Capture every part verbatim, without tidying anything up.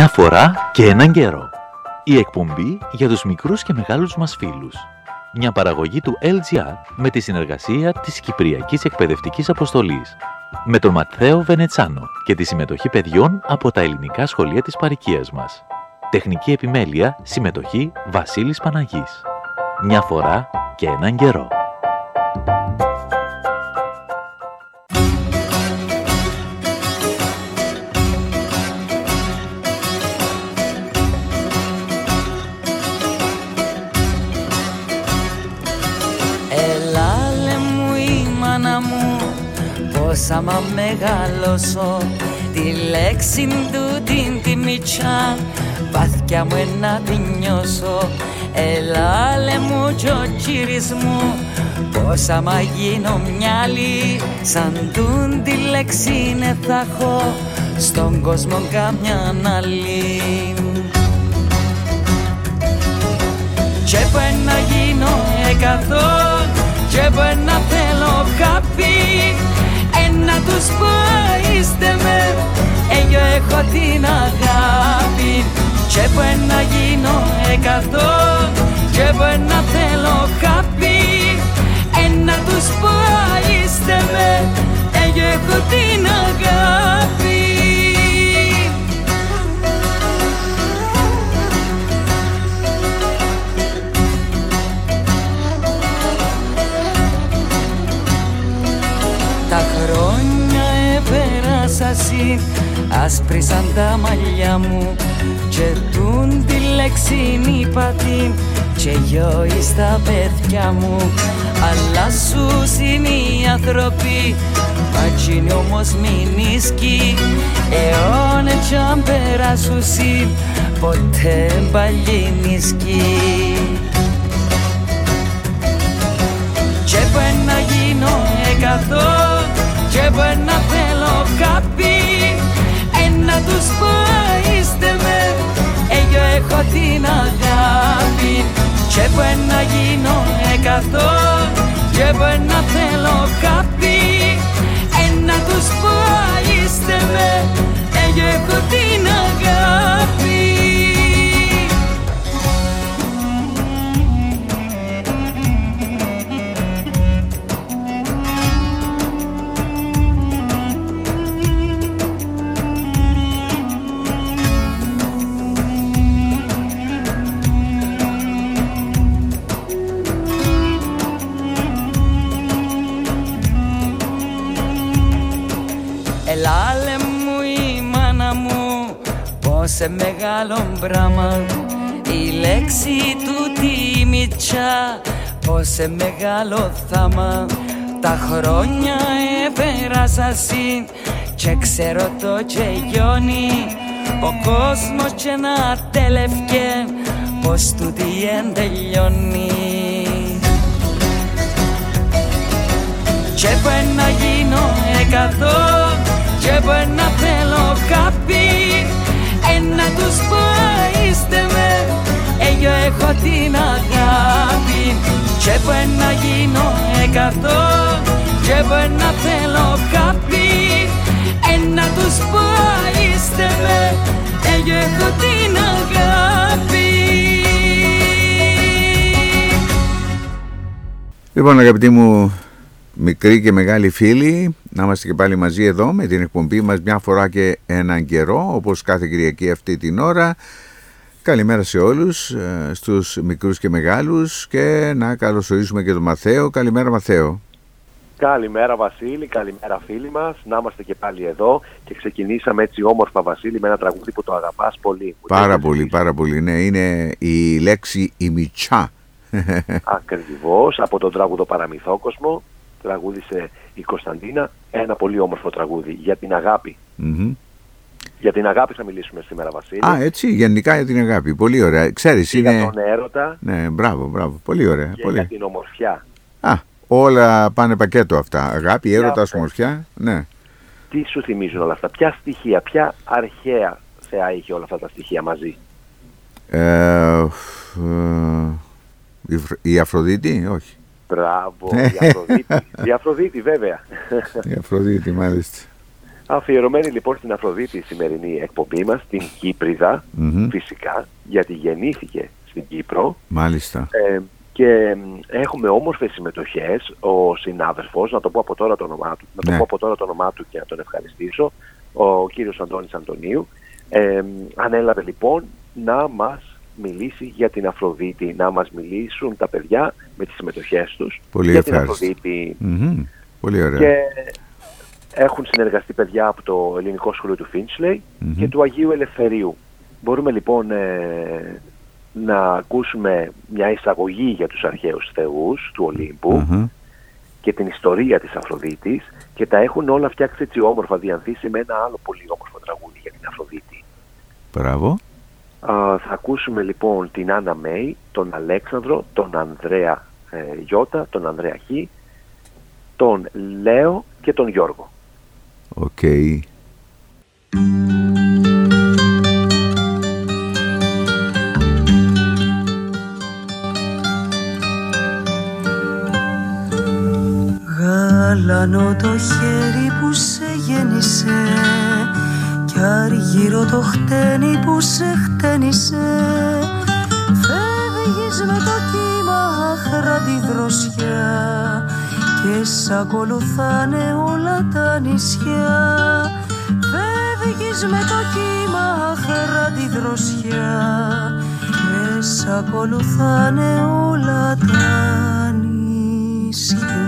Μια φορά και έναν καιρό. Η εκπομπή για τους μικρούς και μεγάλους μας φίλους. Μια παραγωγή του ελ τζι αρ με τη συνεργασία της Κυπριακής Εκπαιδευτικής Αποστολής. Με τον Ματθαίο Βενετσάνο και τη συμμετοχή παιδιών από τα ελληνικά σχολεία της παροικίας μας. Τεχνική επιμέλεια, συμμετοχή Βασίλης Παναγής. Μια φορά και έναν καιρό. Άμα μεγαλώσω τη λέξη του την τη μητσά, πάθηκια μου να τη νιώσω. Έλα λέ μου κι ο κύρις μου, πως άμα γίνω μυαλί, σαν τούν τη λέξη ναι θα έχω στον κόσμο καμιά άλλη. Και πάει να γίνω εκατό, και πάει να θέλω χαπί, να τους πω είστε με, εγώ έχω την αγάπη. Και πάει να γίνω εκατό, και πάει να θέλω χαπί, να τους πω είστε με, εγώ έχω την αγάπη. Τα χρόνια επέρασα συν, άσπρισαν τα μαλλιά μου, και τούν τη λέξη είπα την, και γιο εις τα παιδιά μου. Αλλά σου είναι οι άνθρωποι, ματσίνοι όμως μην ισκεί, αιώνε κι αν περάσουν συν, ποτέ πάλι νισκεί. Και πάει να γίνω εκατό, και πάει να θέλω χαπί, να τους πω είστε με, εγώ έχω την αγάπη. Και πάει να γίνω εκατό, και πάει να θέλω χαπί, να τους πω είστε με, εγώ έχω την αγάπη. Ελάλε μου η μάνα μου, πως σε μεγάλο μπράμα, η λέξη του τη μητσά, πως σε μεγάλο θάμα. Τα χρόνια επέρασα συν, και ξέρω το και γιώνει, ο κόσμος και να τέλευκε, πως τούτη εν τελειώνει. Και πάει να γίνω εκατό, και πάει να θέλω χαπί, να τους πω είστε με, εγώ έχω την αγάπη. Και πάει να γίνω εκατό, και πάει να θέλω χαπί, να τους πω είστε με, εγώ έχω την αγάπη. Λοιπόν, αγαπητοί μου μικροί και μεγάλοι φίλοι, να είμαστε και πάλι μαζί εδώ με την εκπομπή μας μια φορά και έναν καιρό, όπως κάθε Κυριακή αυτή την ώρα. Καλημέρα σε όλους, στους μικρούς και μεγάλους, και να καλωσορίσουμε και τον Ματθαίο. Καλημέρα Ματθαίο. Καλημέρα Βασίλη, καλημέρα φίλοι μας. Να είμαστε και πάλι εδώ, και ξεκινήσαμε έτσι όμορφα Βασίλη με ένα τραγούδι που το αγαπάς πολύ. Πάρα πολύ, πάρα πολύ, ναι, είναι η λέξη η μητσά. Ακριβώς, από τον τραγούδο Παραμυθόκοσμο. Τραγούδισε η Κωνσταντίνα, ένα πολύ όμορφο τραγούδι για την αγάπη. Mm-hmm. Για την αγάπη θα μιλήσουμε σήμερα Βασίλη. Α, έτσι, γενικά για την αγάπη, πολύ ωραία. Ξέρεις, είναι... για τον έρωτα. Ναι, μπράβο, μπράβο, πολύ ωραία. Και πολύ. για την ομορφιά. Α, όλα πάνε πακέτο αυτά, αγάπη, έρωτας, ομορφιά, ναι. Τι σου θυμίζουν όλα αυτά, ποια στοιχεία, ποια αρχαία θεά είχε όλα αυτά τα στοιχεία μαζί? Ε, ε, η Αφροδίτη, όχι. Μπράβο, η Αφροδίτη. Η Αφροδίτη βέβαια. Η Αφροδίτη, μάλιστα. Αφιερωμένη λοιπόν στην Αφροδίτη η σημερινή εκπομπή μας, την Κύπριδα, mm-hmm. φυσικά, γιατί γεννήθηκε στην Κύπρο. Μάλιστα. Ε, και έχουμε όμορφες συμμετοχές. Ο συνάδελφος, να το πω από τώρα το όνομά του, να το ναι. πω από τώρα το όνομά του και να τον ευχαριστήσω, ο κύριος Αντώνης Αντωνίου, ε, ανέλαβε λοιπόν να μας μιλήσει για την Αφροδίτη, να μας μιλήσουν τα παιδιά με τις συμμετοχές τους. Πολύ για την ευχάριστη. Αφροδίτη. Mm-hmm. Πολύ ωραία. Και έχουν συνεργαστεί παιδιά από το Ελληνικό Σχολείο του Φίντσλεϊ mm-hmm. και του Αγίου Ελευθερίου. Μπορούμε λοιπόν ε, να ακούσουμε μια εισαγωγή για τους αρχαίους θεούς του Ολύμπου mm-hmm. και την ιστορία της Αφροδίτης, και τα έχουν όλα φτιάξει έτσι όμορφα, διανθίσει με ένα άλλο πολύ όμορφο τραγούδι για την Αφροδίτη. Μπράβο. Α, θα ακούσουμε λοιπόν την Άννα Μέη, τον Αλέξανδρο, τον Ανδρέα ε, Γιώτα, τον Ανδρέα Χ, τον Λέο και τον Γιώργο. Οκ. Okay. Γάλανο το χέρι που σε γέννησε κι αργύρο το χτένι που σε χτένισε. Φεύγεις με το κύμα άχρατη δροσιά και σ' ακολουθάνε όλα τα νησιά. Φεύγεις με το κύμα άχρατη δροσιά και σ' ακολουθάνε όλα τα νησιά.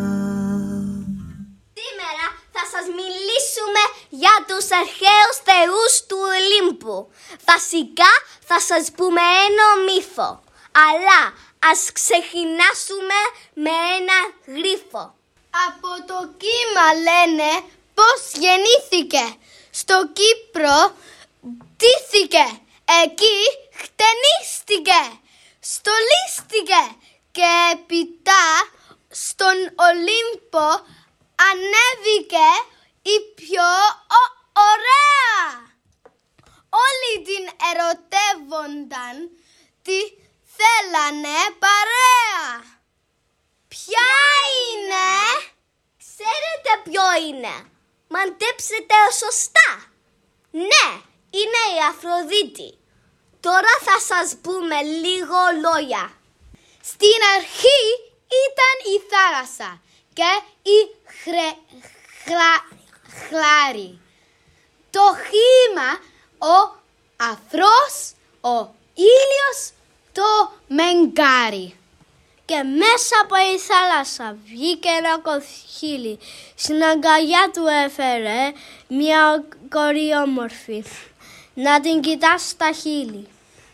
Σήμερα θα σας μιλήσουμε για τους αρχαίους θεούς του Ολύμπου. Βασικά θα σας πούμε ένα μύθο, αλλά ας ξεκινάσουμε με ένα γρίφο. Από το κύμα λένε πως γεννήθηκε. Στο Κύπρο ντύθηκε. Εκεί χτενίστηκε. Στολίστηκε. Και έπειτα στον Ολύμπο ανέβηκε η πιο ο- ωραία. Όλοι την ερωτεύονταν, τη θέλανε παρέα. Ποια είναι? Ξέρετε ποιο είναι? Μαντέψετε σωστά. Ναι, είναι η Αφροδίτη. Τώρα θα σας πούμε λίγο λόγια. Στην αρχή ήταν η θάλασσα και η χρε, χλα, χλάρη. Το χύμα, ο αφρός, ο ήλιος, το μεγκάρι. Και μέσα από η θάλασσα βγήκε ένα κοχύλι. Στην αγκαλιά του έφερε μια κορή όμορφη. Να την κοιτάς στα χείλη.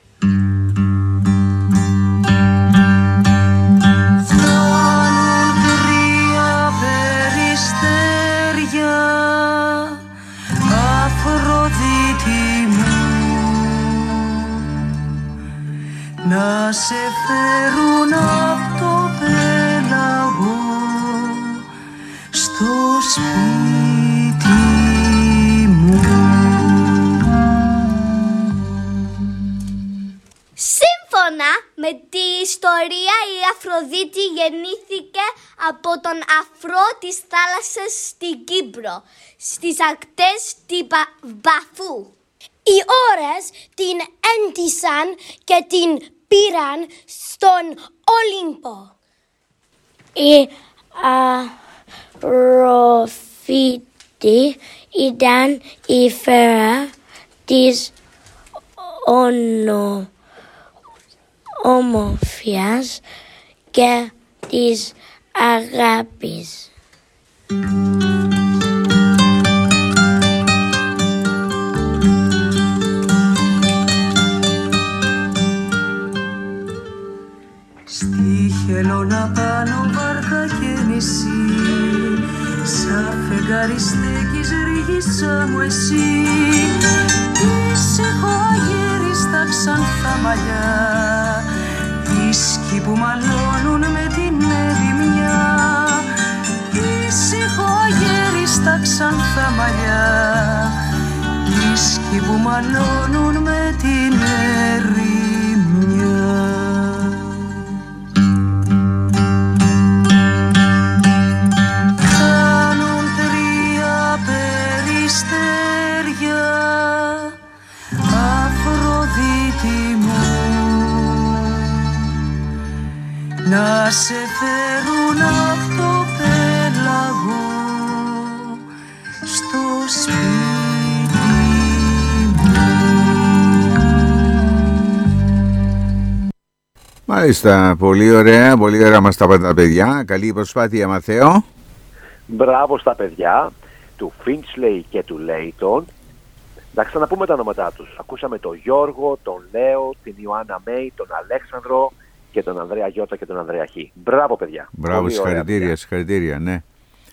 Φτάνουν τρία περιστέρια, Αφροδίτη μου, να σε φέρουν απ' το πέλαγο στο σπίτι μου. Σύμφωνα με τη ιστορία, η Αφροδίτη γεννήθηκε από τον αφρό της θάλασσας στην Κύπρο, στις ακτές του Βαφού. Οι ώρες την έντυσαν και την πήραν στον Ολύμπο. Η Αφροδίτη ήταν η φέρα της όνο, ομορφιάς και της αγάπης. Στη χελώνα πάνω βάρκα και νησί, σαν φεγγάρι στέκεις ρίγισσα μου εσύ. Ήσυχο αγέρι στα ξανθά μαλλιά, ίσκοι που μαλώνουν με την ερημιά. Ήσυχο αγέρι στα ξανθά μαλλιά, ίσκοι που μαλώνουν με την ερημιά. Κάνουν τρία περιστέρια, να σε φέρουν από το πέλαγο στο σπίτι μου. Μάλιστα, πολύ ωραία, πολύ ωραία μας τα είπατε τα παιδιά. Καλή προσπάθεια, Μαθαίο. Μπράβο στα παιδιά του Finchley και του Λέιτον. Να ξαναπούμε τα ονόματά τους. Ακούσαμε τον Γιώργο, τον Λέο, την Ιωάννα Μέη, τον Αλέξανδρο και τον Ανδρέα Γιώτα και τον Ανδρέα Χ. Μπράβο, παιδιά. Μπράβο, συγχαρητήρια, συγχαρητήρια, ναι.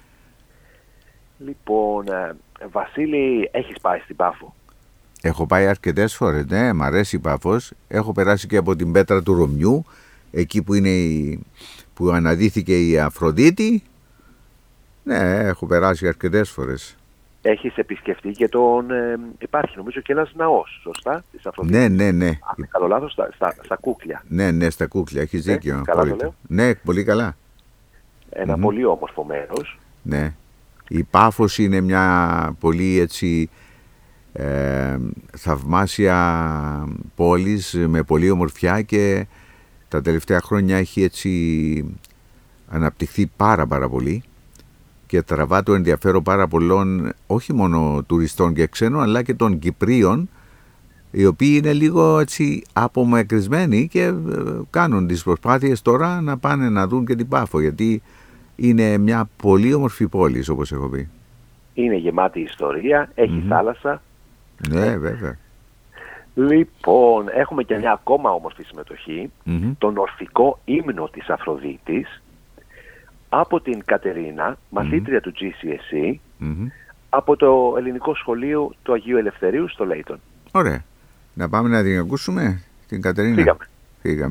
Λοιπόν, ε, Βασίλη, έχεις πάει στην Πάφο? Έχω πάει αρκετές φορές, ναι, μ' αρέσει η Πάφος. Έχω περάσει και από την πέτρα του Ρωμιού, εκεί που, είναι η, που αναδύθηκε η Αφροδίτη. Ναι, έχω περάσει αρκετές φορές. Έχεις επισκεφτεί και τον... Ε, υπάρχει νομίζω και ένας ναός, σωστά, της Αφροδίτης. Ναι, ναι, ναι. Αν δεν κάνω λάθος, στα, στα, στα Κούκλια. Ναι, ναι, στα Κούκλια, έχεις Ναι, δίκιο. καλά πολύ. το λέω. Ναι, πολύ καλά. Ένα Mm-hmm. πολύ όμορφο μέρος. Ναι. Η Πάφος είναι μια πολύ έτσι ε, θαυμάσια πόλης με πολύ ομορφιά και τα τελευταία χρόνια έχει έτσι αναπτυχθεί πάρα πάρα πολύ και τραβά το ενδιαφέρον πάρα πολλών, όχι μόνο τουριστών και ξένων, αλλά και των Κυπρίων, οι οποίοι είναι λίγο έτσι απομακρυσμένοι και κάνουν τις προσπάθειες τώρα να πάνε να δουν και την Πάφο, γιατί είναι μια πολύ όμορφη πόλη, όπως έχω πει. Είναι γεμάτη ιστορία, έχει Mm-hmm. θάλασσα. Ναι, βέβαια. Λοιπόν, έχουμε και μια ακόμα όμορφη συμμετοχή, Mm-hmm. τον ορφικό ύμνο της Αφροδίτης, από την Κατερίνα, μαθήτρια mm-hmm. του τζι σι ες σι, Mm-hmm. από το ελληνικό σχολείο του Αγίου Ελευθερίου στο Λέιτον. Ωραία. Να πάμε να την ακούσουμε, την Κατερίνα. Φύγαμε. Φύγαμε.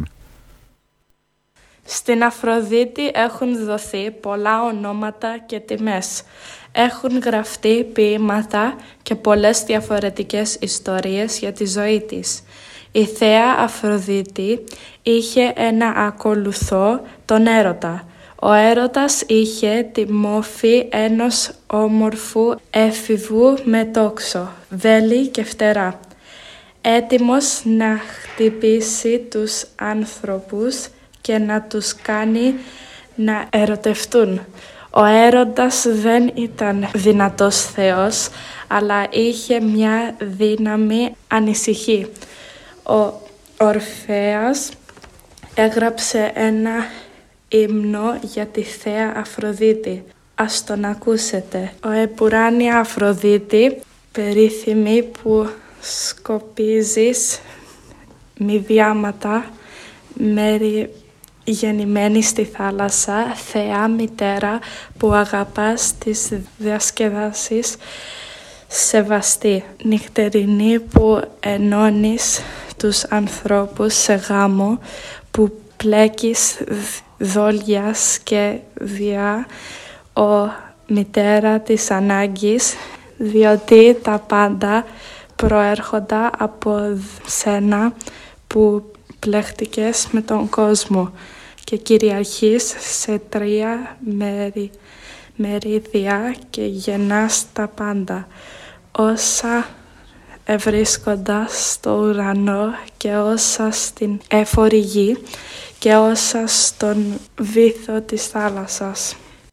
Στην Αφροδίτη έχουν δοθεί πολλά ονόματα και τιμές. Έχουν γραφτεί ποίηματα και πολλές διαφορετικές ιστορίες για τη ζωή της. Η θέα Αφροδίτη είχε ένα ακολουθό, τον έρωτα. Ο έρωτας είχε τη μόρφη ενός όμορφου έφηβου με τόξο, βέλη και φτερά. Έτοιμος να χτυπήσει τους άνθρωπους και να τους κάνει να ερωτευτούν. Ο έρωτας δεν ήταν δυνατός θεός, αλλά είχε μια δύναμη ανησυχή. Ο Ορφέας έγραψε ένα ύμνο για τη θέα Αφροδίτη. Ας τον ακούσετε. Ο επουράνια Αφροδίτη, περίθυμη που σκοπίζεις μη διάματα, μέρη γεννημένη στη θάλασσα, θεά μητέρα που αγαπάς τις διασκεδάσεις, σεβαστή, νυχτερινή που ενώνεις τους ανθρώπους σε γάμο, που πλέκεις δόλιας και διά, ο μητέρα της ανάγκης, διότι τα πάντα προέρχονται από σένα που πλέχτηκες με τον κόσμο και κυριαρχείς σε τρία μέρη, μερίδια και γεννάς τα πάντα, όσα ευρίσκοντα στο ουρανό και όσα στην έφορη γη και όσα στον βύθο της θάλασσας.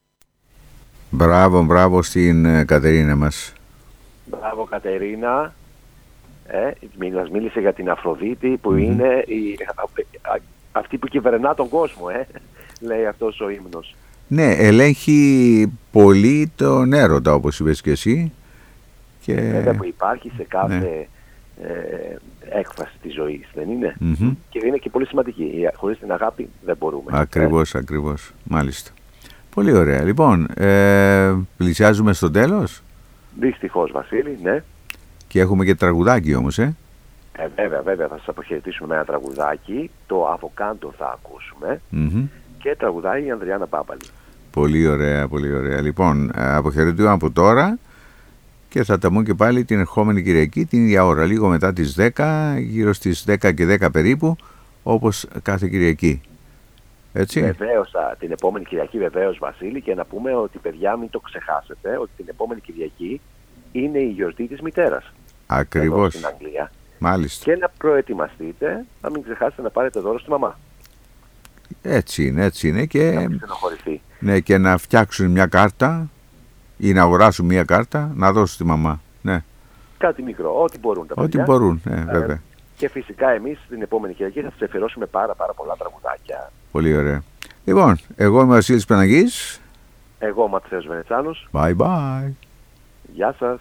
Μπράβο, μπράβο στην Κατερίνα μας. Μπράβο Κατερίνα. Ε, μας μίλησε για την Αφροδίτη που mm-hmm. είναι η, α, α, αυτή που κυβερνά τον κόσμο, ε, λέει αυτός ο ύμνος. Ναι, ελέγχει πολύ τον έρωτα, όπως είπες και εσύ. Και... Βέβαια που υπάρχει σε κάθε ναι. ε, έκφραση της ζωής, δεν είναι? Mm-hmm. Και είναι και πολύ σημαντική. Χωρίς την αγάπη δεν μπορούμε. Ακριβώς, ε. ακριβώς. Μάλιστα. Πολύ ωραία. Λοιπόν, ε, πλησιάζουμε στο τέλος. Δυστυχώς, Βασίλη, ναι. Και έχουμε και τραγουδάκι όμως, ε. ε βέβαια, βέβαια, θα σας αποχαιρετήσουμε με ένα τραγουδάκι. Το Αβοκάντο θα ακούσουμε. Mm-hmm. Και τραγουδάει η Ανδριάννα Πάπαλη. Πολύ ωραία, πολύ ωραία. Λοιπόν, αποχαιρετούμε από τώρα και θα τα πούμε και πάλι την ερχόμενη Κυριακή την ίδια ώρα, λίγο μετά τις δέκα, γύρω στις δέκα και δέκα περίπου, όπως κάθε Κυριακή. Έτσι. Βεβαίως, την επόμενη Κυριακή, βεβαίως, Βασίλη, και να πούμε ότι, παιδιά, μην το ξεχάσετε, ότι την επόμενη Κυριακή είναι η γιορτή της μητέρας. Ακριβώς. Εδώ στην Αγγλία. Μάλιστα. Και να προετοιμαστείτε, να μην ξεχάσετε να πάρετε δώρο στη μαμά. Έτσι είναι, έτσι είναι. Και, να μην στενοχωρηθεί. Ναι, και να φτιάξουν μια κάρτα ή να αγοράσουν μια κάρτα να δώσουν στη μαμά. Ναι. Κάτι μικρό, ό,τι μπορούν τα παιδιά. Ό,τι μπορούν, ναι, βέβαια. Ε, και φυσικά εμείς την επόμενη Κυριακή θα τους αφιερώσουμε πάρα, πάρα πολλά τραγουδάκια. Πολύ ωραία. Λοιπόν, εγώ είμαι ο Βασίλης Παναγής. Εγώ ο Ματθαίος Βενετσάνος. Bye bye. Γεια σας.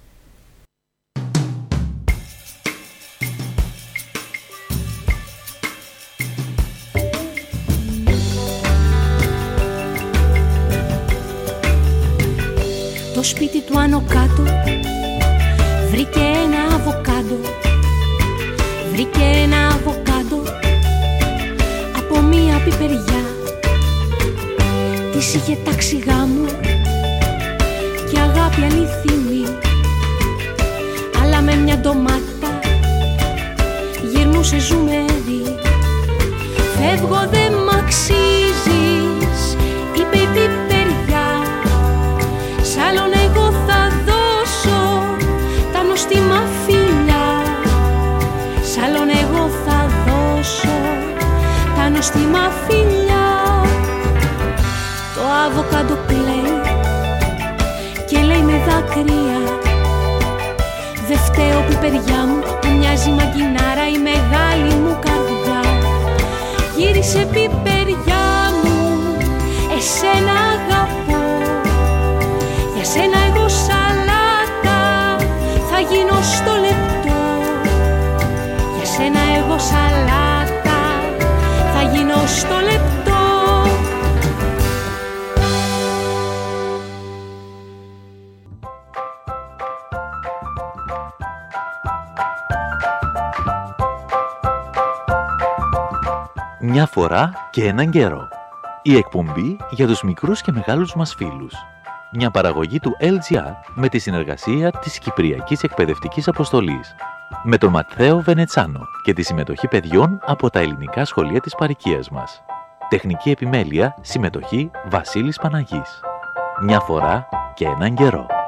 Το σπίτι του άνω κάτω βρήκε ένα αβοκάντο. Βρήκε ένα αβοκάντο από μία πιπεριά. Της είχε τάξει γάμο και αγάπη αληθινή. Αλλά με μια ντομάτα γυρνούσε ζουμερή. Φεύγω δε μ' αξίζεις, είπε η πιπεριά. Σ' άλλον εγώ θα δώσω τα νοστιμα φιλιά. Σ' άλλον εγώ θα δώσω τα νοστιμα φιλιά. Το αβοκάντο κλαίει και λέει με δάκρυα. Δε φταίω πιπεριά μου, μου μοιάζει μαγκινάρα η μεγάλη μου καρδιά. Γύρισε πιπεριά μου, εσένα αγαπώ. Για σένα εγώ σαλάτα θα γίνω στο λεπτό. Για σένα εγώ σαλάτα θα γίνω στο λεπτό. Μια φορά και έναν καιρό. Η εκπομπή για τους μικρούς και μεγάλους μας φίλους. Μια παραγωγή του ελ τζι αρ με τη συνεργασία της Κυπριακής Εκπαιδευτικής Αποστολής. Με τον Ματθαίο Βενετσάνο και τη συμμετοχή παιδιών από τα ελληνικά σχολεία της παροικίας μας. Τεχνική επιμέλεια, συμμετοχή Βασίλης Παναγής. Μια φορά και έναν καιρό.